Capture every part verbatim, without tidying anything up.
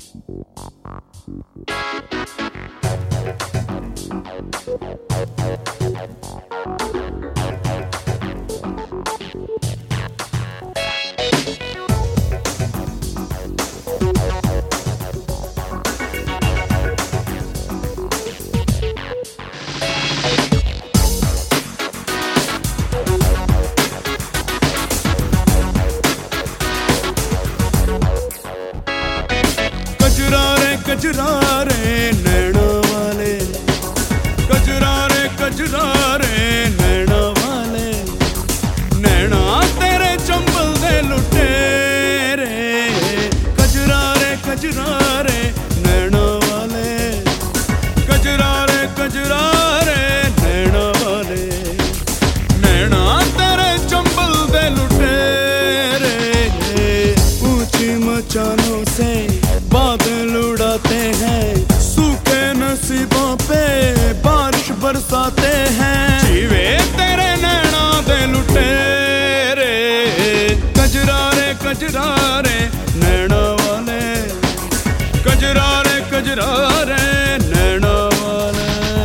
कजरारे नैना वाले, कजरारे कजरारे नैना वाले, नैना तेरे चंबल दे लुटे रे। कजरारे कजरारे नैना वाले, कजरारे कजरारे नैना वाले, नैना तेरे चंबल दे लुटे रे। ऊंची मचानों से बादल उड़ाते हैं, सूखे नसीबों पे बारिश बरसाते हैं। जीवे तेरे नैना दे लुटे रे। कजरारे कजरारे नैना वाले, कजरारे कजरारे नैना वाले।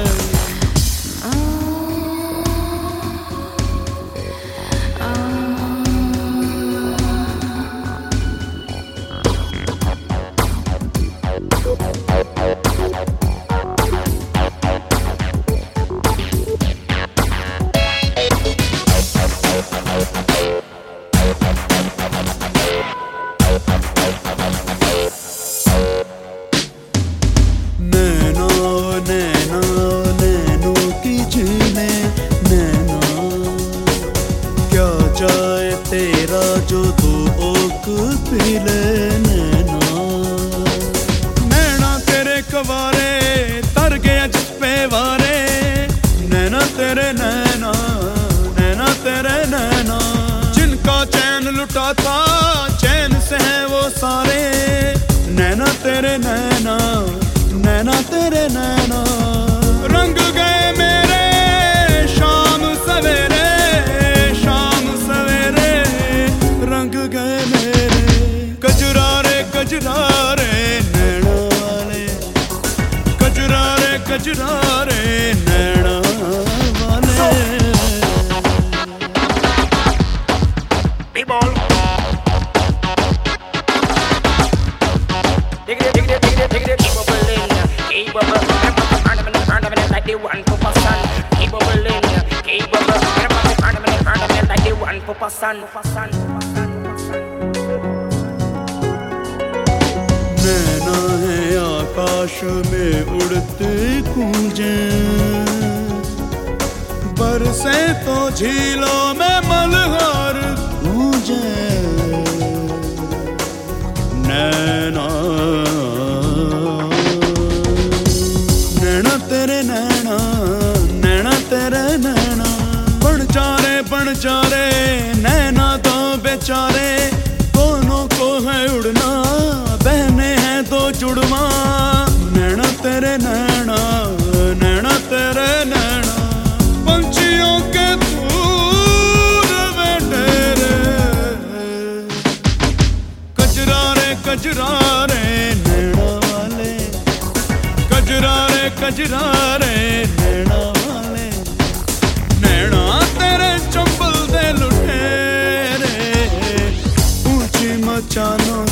नैना नैना नैनों की झीलें, नैना क्या जाए तेरा जो दो ओक पीले। नैना नैना तेरे कवारे तर गया जिस पे वारे। नैना तेरे नैना, नैना तेरे नैना, जिनका चैन लुटा था चैन से है वो सारे। नैना तेरे नैना, नैना तेरे नैना, रंग गए मेरे शाम सवेरे, शाम सवेरे रंग गए मेरे। कजरारे कजरारे नैना वाले, कजरारे कजरारे नैना वाले। B-ball. Dig it, dig it, dig it, dig it, keep bubbling, keep bubbling. Burn them in the burn them in it like they one for person. Keep bubbling, keep bubbling. Burn them in the burn them in it, burn them in it like they one for person. नैना है आकाश में उड़ते गूंजें, बरसे तो झीलों में मल्हार गूंजे। नैना नैना तेरे नैना, नैना तेरे नैना, बन चारे बन चारे नैना तो बेचारे। दोनों को है उड़ना, बहने हैं दो जुड़वा। नैना तेरे नैना, नैना तेरे नैना, पंछियों के दूर बैठे रे। कजरारे कजरारे नैना वाले, कजरारे कजरारे नैना वाले, नैना तेरे चंबल दे लुटे रे। ऊंची मचानों